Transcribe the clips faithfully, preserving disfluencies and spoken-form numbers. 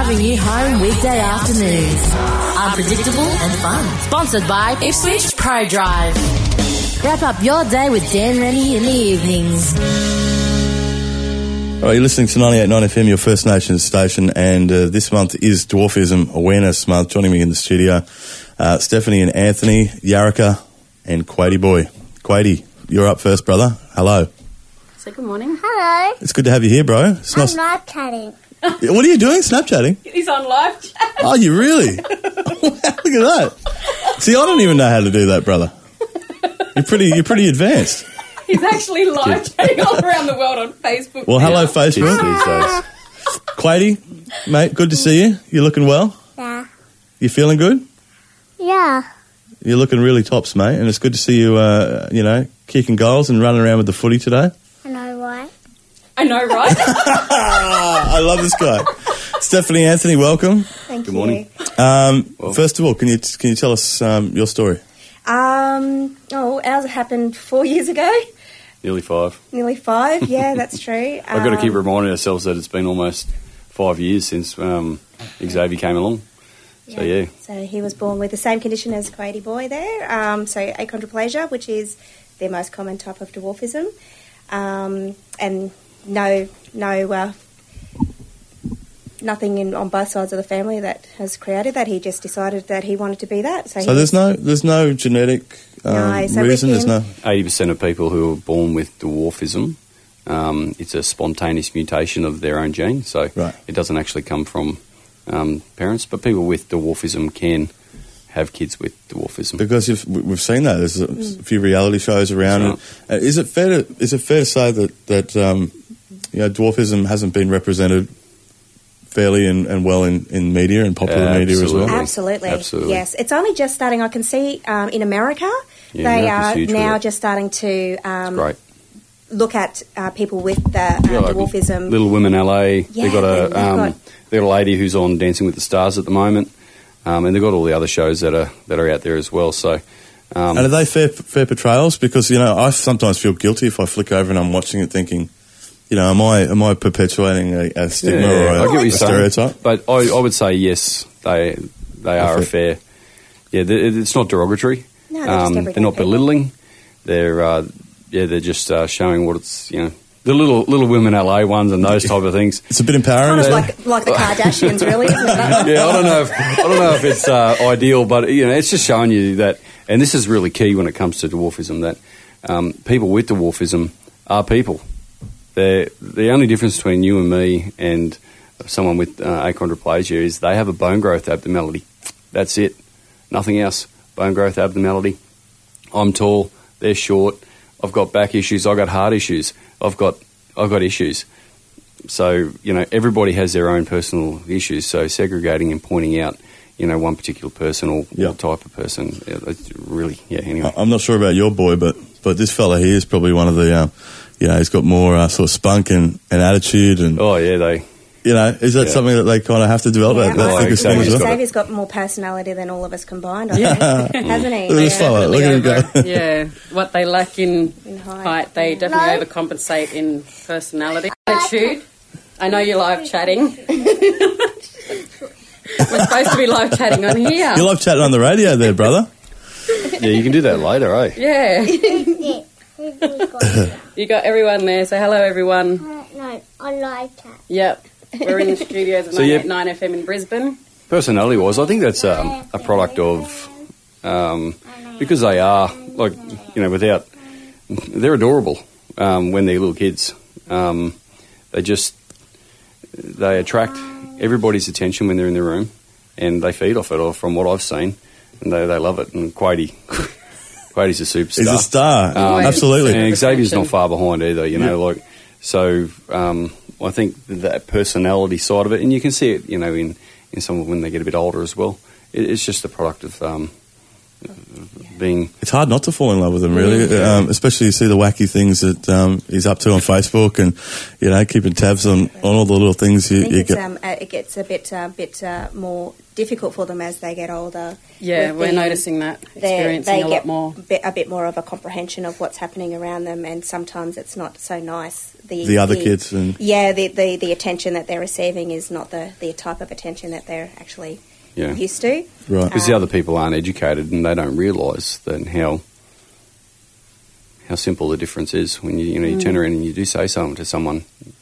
driving you home weekday afternoons. Unpredictable and fun. Sponsored by Ipswich Pro Drive. Wrap up your day with Dan Rennie in the evenings. All right, you're listening to ninety-eight point nine F M, your First Nations station, and uh, this month is Dwarfism Awareness Month. Joining me in the studio, uh, Stephanie and Anthony, Yarraka and Quady Boy. Quady, you're up first, brother. Hello. So good morning. Hello. It's good to have you here, bro. It's I'm nice. live chatting. What are you doing? Snapchatting? He's on live chat. Oh, you really? Look at that. See, I don't even know how to do that, brother. You're pretty. You're pretty advanced. He's actually live chatting all around the world on Facebook. Well, hello, now. Facebook. Quady, mate, good to see you. You looking well? Yeah. You feeling good? Yeah. You're looking really tops, mate, and it's good to see you, uh, you know, kicking goals and running around with the footy today. I know, right? I know, right? I love this guy. Stephanie, Anthony, welcome. Thank Good you. morning. Um, first of all, can you can you tell us um, your story? Um, oh, ours happened four years ago. Nearly five. Nearly five, yeah, that's true. I've got to keep Um, reminding ourselves that it's been almost five years since um, Xavier came along. So, yeah. So he was born with the same condition as Quady Boy there, um, so achondroplasia, which is the most common type of dwarfism. Um, and no, no, uh, nothing in, on both sides of the family that has created that. He just decided that he wanted to be that. So, So he there's no there's no genetic um, No, so with reason. There's him- no. eighty percent of people who are born with dwarfism, um, it's a spontaneous mutation of their own gene. So Right. it doesn't actually come from um, parents. But people with dwarfism can have kids with dwarfism. Because you've, we- we've seen that. There's a few reality shows around. That's Uh, is it fair to is it fair to say that that um, you know dwarfism hasn't been represented fairly and, and well in, in media and popular Uh, media as well? absolutely. Absolutely. Absolutely. Yes. It's only just starting. I can see um, in America, Yeah, they America's are huge with now it. just starting to um, Great. look at uh, people with the uh, Yeah, like dwarfism. Little Women L A. Yeah, they've got a they've um, got- they've got a lady who's on Dancing with the Stars at the moment, um, and they've got all the other shows that are that are out there as well. So, um, And are they fair fair portrayals? Because you know I sometimes feel guilty if I flick over and I'm watching it thinking, you know, am I am I perpetuating a, a stigma yeah, or I a, get what a you're saying. stereotype? But I, I would say yes, they they are a fair. Yeah, they- it's not derogatory. No, they're just um, everyday they're not people. belittling. They're uh, yeah, they're just uh, showing what it's you know the little little Women L A ones and those type of things. It's a bit empowering. Kind of Isn't it? like like the Kardashians, really, isn't it? Yeah, I don't know. If, I don't know if it's uh, ideal, but you know, it's just showing you that, and this is really key when it comes to dwarfism. That um, people with dwarfism are people. They're, the only difference between you and me and someone with uh, achondroplasia is they have a bone growth abnormality. That's it. Nothing else. Bone growth abnormality. I'm tall. They're short. I've got back issues. I've got heart issues. I've got I've got issues. So, you know, everybody has their own personal issues. So segregating and pointing out, you know, one particular person or, Yeah. or type of person, yeah, that's really, yeah, anyway. I'm not sure about your boy, but but this fella here is probably one of the, um, you know, he's got more uh, sort of spunk and, and attitude, and Oh, yeah, they... you know, is that Yeah. something that they kind of have to develop? Yeah, that, that well, thickest thing as Xavier's well? got- Xavier's got more personality than all of us combined, I think, hasn't he? Look at this Yeah. fella. Look at him go. Over- yeah, what they lack in, In height. height, they definitely No. overcompensate in personality. Attitude. I know you're live chatting. We're supposed to be live chatting on here. You love chatting on the radio there, brother. Yeah, you can do that later, eh? Yeah. Yeah. You got everyone there, so hello everyone. No, I like that. Yep. We're in the studios of So, yeah. nine F M in Brisbane. Personality-wise, I think that's um, a product of... Um, because they are, like, you know, without... They're adorable um, when they're little kids. Um, they just... They attract everybody's attention when they're in the room, and they feed off it, or from what I've seen, and they, they love it. And Quady... Quady's a superstar. He's a star. Um, Absolutely. And Xavier's not far behind either, you know, like, so um, I think that personality side of it, and you can see it, you know, in, in someone when they get a bit older as well. It, it's just a product of um, being. It's hard not to fall in love with him, really, um, especially you see the wacky things that um, he's up to on Facebook, and you know, keeping tabs on, on all the little things you, I think you it's, get. um, uh, it gets a bit uh, bit uh, more difficult for them as they get older. Yeah, With we're the- noticing that, they- experiencing they a lot get more. Bit, a bit more of a comprehension of what's happening around them, and sometimes it's not so nice. The, The other kids and- yeah, the, the the attention that they're receiving is not the, the type of attention that they're actually Yeah. used to. Right. Because the other people aren't educated and they don't realise then how how simple the difference is when you you know you turn around and you do say something to someone.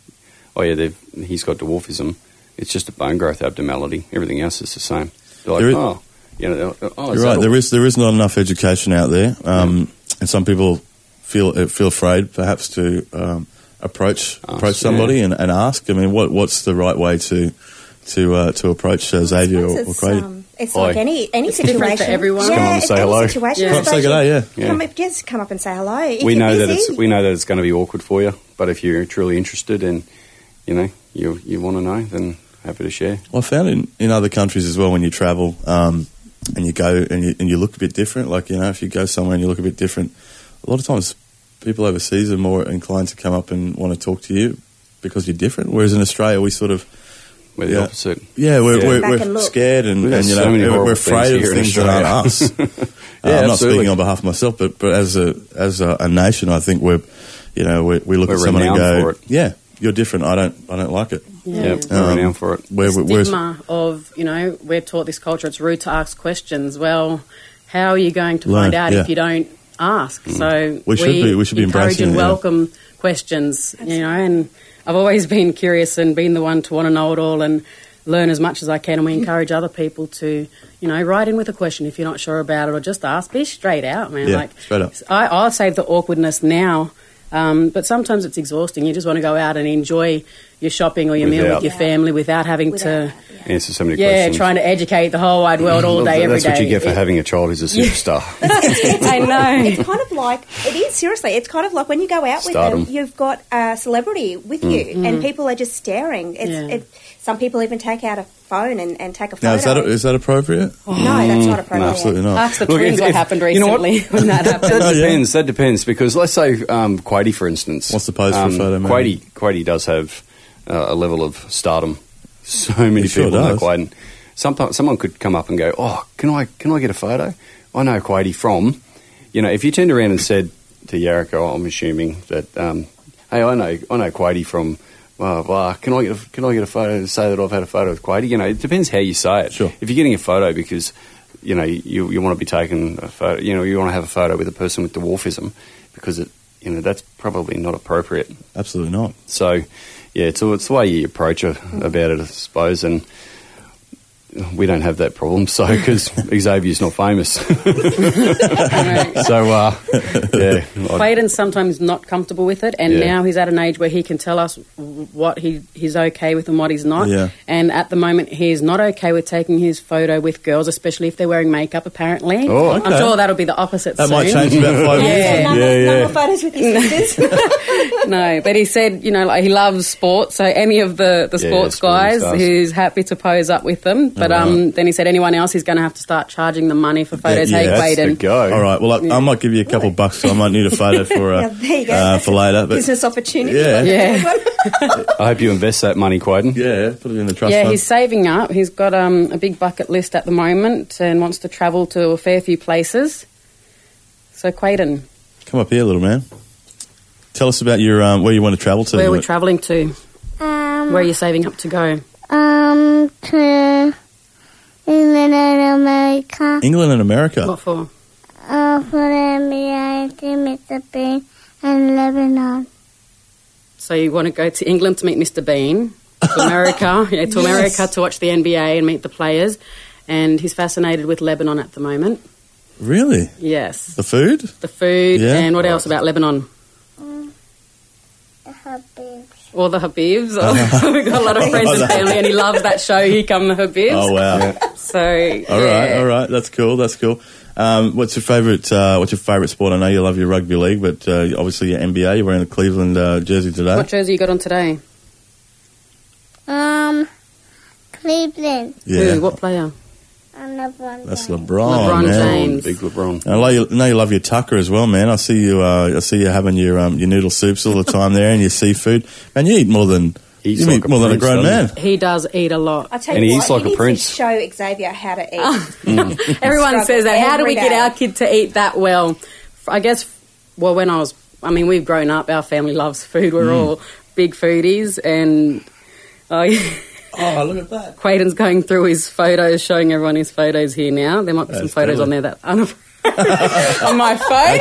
Oh yeah, they've he's got dwarfism. It's just a bone growth abnormality. Everything else is the same. They're like, There is- oh, you know, oh, is You're that right. all? There is there is not enough education out there, um, and some people feel uh, feel afraid, perhaps, to um, approach Ask, approach somebody and, and ask. I mean, what what's the right way to to uh, to approach uh, Xavier or, or It's, Craig? um, it's Hi. like any any It's different situation for everyone. Yeah, Come on and it's say any hello. Situation, Yeah. Come up, say good day, yeah. Yeah. Come up, just come up and say hello. If we you're know that busy. it's we know that it's going to be awkward for you, but if you're truly interested and you know you you want to know, then happy to share. Well, I found in, in other countries as well, when you travel um, and you go and you, and you look a bit different, like, you know, if you go somewhere and you look a bit different, a lot of times people overseas are more inclined to come up and want to talk to you because you're different, whereas in Australia we sort of, We're the Yeah. opposite. yeah, we're, Yeah. we're, Back and we're look. scared and, We've and had you so know, many we're, horrible we're afraid things of here in things that aren't us. Uh, Yeah, I'm not absolutely. speaking on behalf of myself, but, but as a as a, a nation, I think we're, you know, we we look We're at someone and renowned go, for it. yeah, you're different. I don't I don't like it. Yeah, we're Um, renowned for it. Where, the whereas- stigma of, you know, we're taught this culture, it's rude to ask questions. Well, how are you going to Learn, find out yeah. if you don't ask? So We should be- we should be encourage embracing and it, yeah. welcome questions, you know, and I've always been curious and been the one to want to know it all and learn as much as I can, and we encourage other people to, you know, write in with a question if you're not sure about it, or just ask. Be straight out, man. Yeah, like straight up. I, I'll save the awkwardness now, um, but sometimes it's exhausting. You just want to go out and enjoy your shopping or your meal Without- with your family without having Without to, that, yeah. Answer so many yeah, questions. trying to educate the whole wide world all Well, day, every that's day. what you get for It- having a child who's a superstar. I know. It's kind of like it is seriously. It's kind of like when you go out Stardom. with them, you've got a celebrity with you, and people are just staring. It's, Yeah. it, some people even take out a phone and, and take a photo. now, is that is that appropriate? no, that's not appropriate. No, absolutely not. Ask the Look, twins if- what if- happened you know what? recently when that happened. That Oh, yeah. depends. That depends because let's say um, Quady, for instance, Wants to pose for a um, photo, maybe. Quady, Quady does have uh, a level of stardom. So many He sure people know does. Quaden. Sometimes someone could come up and go, "Oh, can I can I get a photo? I know Quady from." You know, if you turned around and said to Yarrick, oh, I'm assuming that, um, "Hey, I know I know Quady from." Blah, blah. Can I get a, can I get a photo to say that I've had a photo with Quady? You know, it depends how you say it. Sure. If you're getting a photo because you know you you want to be taken a photo, you know, you want to have a photo with a person with dwarfism because it, you know, that's probably not appropriate. Absolutely not. So, yeah, it's, it's the way you approach it, about it, I suppose, and we don't have that problem, so, because Xavier's not famous. So, uh, yeah. I- Clayton's sometimes not comfortable with it, and Yeah. now he's at an age where he can tell us what he he's okay with and what he's not. Yeah. And at the moment, he is not okay with taking his photo with girls, especially if they're wearing makeup. Apparently, Oh, I'm okay. sure that'll be the opposite. That soon. might change in about five Yeah. years. No, more- Yeah, no yeah. more photos with your sisters. No, but he said, you know, like he loves sports, so any of the, the Yeah, sports sporting guys, stars. he's happy to pose up with them. But All right. um, then he said anyone else, he's going to have to start charging them money for photos. Yeah, hey, that's That's the Clayton. go. All right. Well, I, I might give you a couple bucks, so I might need a photo for uh, Yeah, there you go. uh, for later. But Business opportunity. Yeah. Yeah. I hope you invest that money, Quaden. yeah, put it in the trust Yeah, fund. he's saving up. He's got um, a big bucket list at the moment and wants to travel to a fair few places. So, Quaden, Come up here, little man. Tell us about your um, where you want to travel to. where are we travelling to? Um, Where are you saving up to go? um, to England and America. England and America. What for? Uh, for the N B A, to Mister Bean, and Lebanon. So you want to go to England to meet Mister Bean, to America, yeah, to Yes. America to watch the N B A and meet the players, and he's fascinated with Lebanon at the moment. Really? Yes, The food? the food Yeah. and what else about Lebanon? The Habibs. All the Habibs. We've got a lot of friends and family, and he loves that show. Here come the Habibs. Oh wow! So All right, yeah. all right. That's cool. That's cool. Um, what's your favourite? Uh, what's your favourite sport? I know you love your rugby league, but uh, obviously your N B A. You're wearing a Cleveland uh, jersey today. What jersey you got on today? Um, Cleveland. Yeah. Who? What player? And LeBron That's James. LeBron, LeBron man. James. Big LeBron. I know you, I know you love your tucker as well, man. I see you. Uh, I see you having your um, your noodle soups all the time there, and your seafood. Man, you eat more than Eats you like eat a more than a prince, grown man. doesn't He does eat a lot. I'll tell And you he what, eats like you a need prince. to show Xavier how to eat. Everyone Struggle says that. How do we every get day. our kid to eat that well? I guess, well, when I was, I mean, we've grown up, our family loves food. We're Mm. all big foodies. And oh, yeah. Oh, look at that! Quayden's going through his photos, showing everyone his photos here now. There might be some That's photos on deadly. there that aren't on my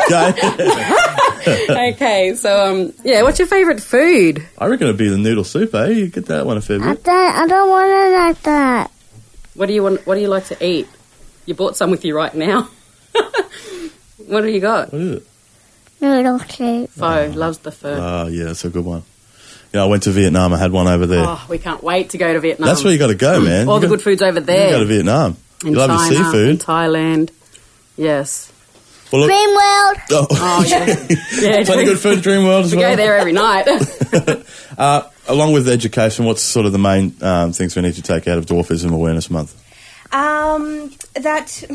phone. Okay, Okay, so, um, yeah, what's your favourite food? I reckon it'd be the noodle soup. Eh, you get that one a fair I bit. don't, I don't want it like that. What do you want? What do you like to eat? You brought some with you right now. What have you got? What is it? Noodle soup. Pho, loves the pho. Oh, yeah, that's a good one. Yeah, I went to Vietnam. I had one over there. Oh, we can't wait to go to Vietnam. That's where you got to go, man. All You the got- good food's over You there. go to Vietnam. in you love China, your seafood. in Thailand. Yes. Well, look, Dream World. oh, Oh, yeah. Yeah, plenty good food at Dreamworld as we well. go there every night. Uh, along with education, what's sort of the main um, things we need to take out of Dwarfism Awareness Month? Um, that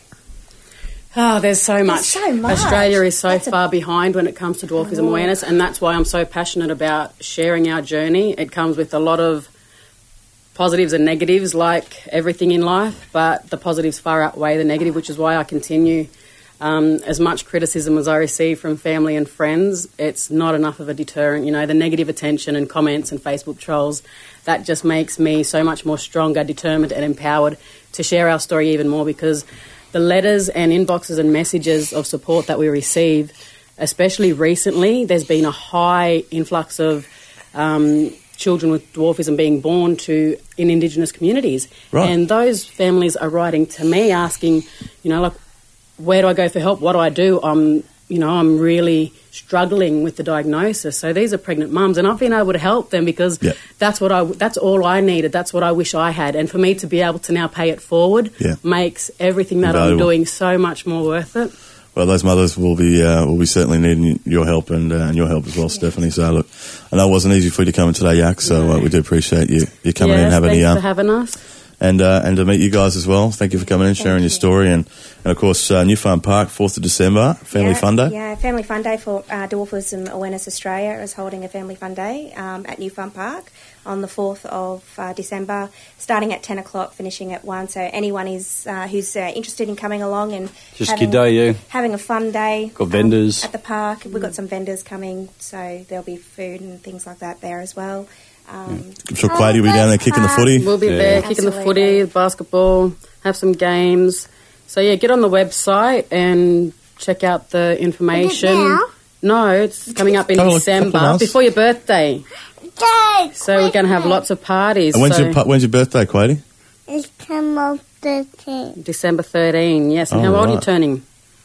Oh, there's so much. so much. Australia is so That's a- far behind when it comes to dwarfism awareness, and that's why I'm so passionate about sharing our journey. It comes with a lot of positives and negatives, like everything in life, but the positives far outweigh the negative, which is why I continue. Um, as much criticism as I receive from family and friends, it's not enough of a deterrent. You know, the negative attention and comments and Facebook trolls, that just makes me so much more stronger, determined and empowered to share our story even more, because the letters and inboxes and messages of support that we receive, especially recently, there's been a high influx of um, children with dwarfism being born to in Indigenous communities. Right. And those families are writing to me asking, you know, like, where do I go for help? What do I do? I'm, you know, I'm really struggling with the diagnosis. So these are pregnant mums, and I've been able to help them because Yep. that's what I, that's all I needed. That's what I wish I had. And for me to be able to now pay it forward Yeah. makes everything that I'm Invaluable. doing so much more worth it. Well, those mothers will be uh, will be certainly needing your help and uh, and your help as well, Stephanie. So, look, I know it wasn't easy for you to come in today, Yak, so uh, we do appreciate you, you coming in Yes, and having thanks a for yarn. having us. And, uh, and to meet you guys as well. Thank you for coming in, sharing your you. story. And, and of course, uh, New Farm Park, fourth of December, Family yeah, Fun Day. Yeah, Family Fun Day for uh, Dwarfism Awareness Australia is holding a Family Fun Day um, at New Farm Park on the fourth of uh, December, starting at ten o'clock, finishing at one. So anyone is uh, who's uh, interested in coming along and Just having, kid day, yeah. having a fun day. Got vendors. um, at the park. We've got some vendors coming, so there'll be food and things like that there as well. Um, I'm sure Quady will be down there kicking the footy. We'll be Yeah. there kicking the Absolutely. footy, basketball, have some games. So, yeah, get on the website and check out the information. now? No, it's coming up in Couple of- couple of December, months. before your birthday. Okay, So we're going to have lots of parties. And when's, so your, pu- when's your birthday, Quady? It's come up thirteen. December thirteenth, yes. And Oh, how old are you right. turning?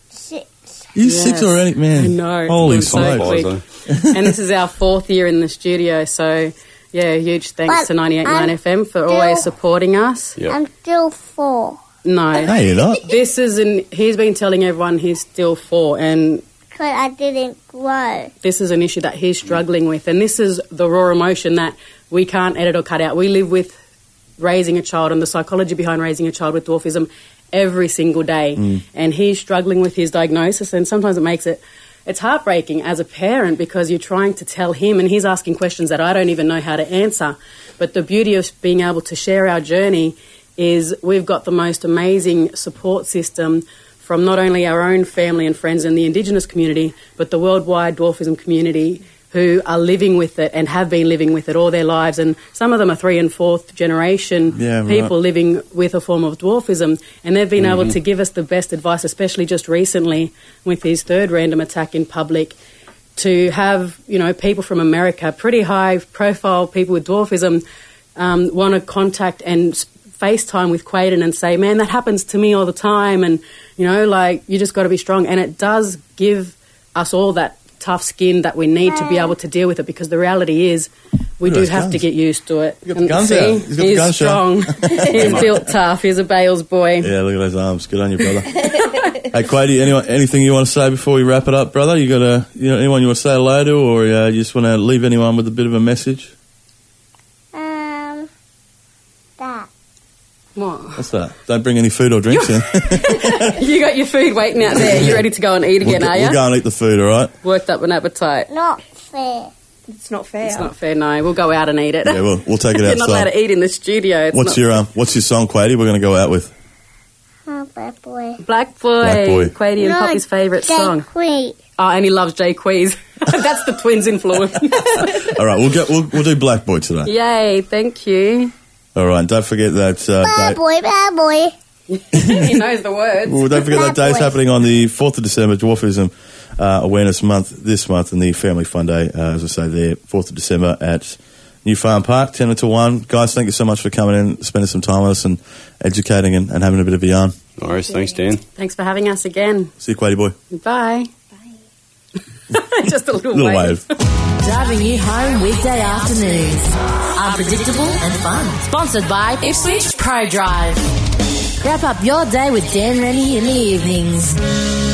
Six. You're Yes. six already, man. I know. Holy It's so smokes. quick. Flies, And this is our fourth year in the studio, so yeah, huge thanks But to ninety-eight point nine I'm F M for still- always supporting us. Yep. I'm still four. No, No, you're not. this is an. He's been telling everyone he's still four, and Because I didn't grow. this is an issue that he's struggling with, and this is the raw emotion that we can't edit or cut out. We live with raising a child and the psychology behind raising a child with dwarfism every single day, Mm. and he's struggling with his diagnosis, and sometimes it makes it. It's heartbreaking as a parent because you're trying to tell him and he's asking questions that I don't even know how to answer. But the beauty of being able to share our journey is we've got the most amazing support system from not only our own family and friends in the Indigenous community, but the worldwide dwarfism community who are living with it and have been living with it all their lives. And some of them are three and fourth generation Yeah, right. people living with a form of dwarfism. And they've been able to give us the best advice, especially just recently with his third random attack in public, to have, you know, people from America, pretty high profile people with dwarfism, um, want to contact and s- FaceTime with Quayden and say, man, that happens to me all the time. And, you know, like, you just got to be strong. And it does give us all that tough skin that we need to be able to deal with it, because the reality is we Look at do those have guns. to get used to it. He's got the And guns see, out. He's got the he's guns strong. He's built tough. He's a Bales boy. Yeah, look at those arms. Good on you, brother. Hey, Quady, anyone, anything you want to say before we wrap it up, brother? You got a, you know, anyone you want to say hello to, or uh, you just want to leave anyone with a bit of a message? Um, that. What? What's that? Don't bring any food or drinks in. You got your food waiting out there. You ready to go and eat again, we'll, are you? We'll go and eat the food, all right? Worked up an appetite. Not fair. It's not fair. It's not fair, no. We'll go out and eat it. Yeah, we'll, we'll take it You're not allowed outside. to eat in the studio. It's What's not- your um, What's your song, Quady? We're going to go out with. Oh, bad boy. Black Boy. Black Boy. Quady and No, Poppy's favourite Jay song. Quee. Oh, and he loves Jay Queez. That's the twins' influence. All right, we'll go. We'll, we'll do Black Boy today. Yay, thank you. All right, don't forget that. Uh, Bad date, boy, bad boy. He knows the words. well, don't forget that Bad day's boy. happening on the fourth of December, Dwarfism uh, Awareness Month this month, and the Family Fun Day, uh, as I say, there, fourth of December at New Farm Park, ten to one. Guys, thank you so much for coming in, spending some time with us, and educating and, and having a bit of a yarn. No worries. Thanks, Dan. Thanks for having us again. See you, Quady boy. Bye. Just a little, Little wave. wave. Driving you home weekday afternoons. Unpredictable and fun. Sponsored by Ipswich Pro Drive. Wrap up your day with Dan Rennie in the evenings.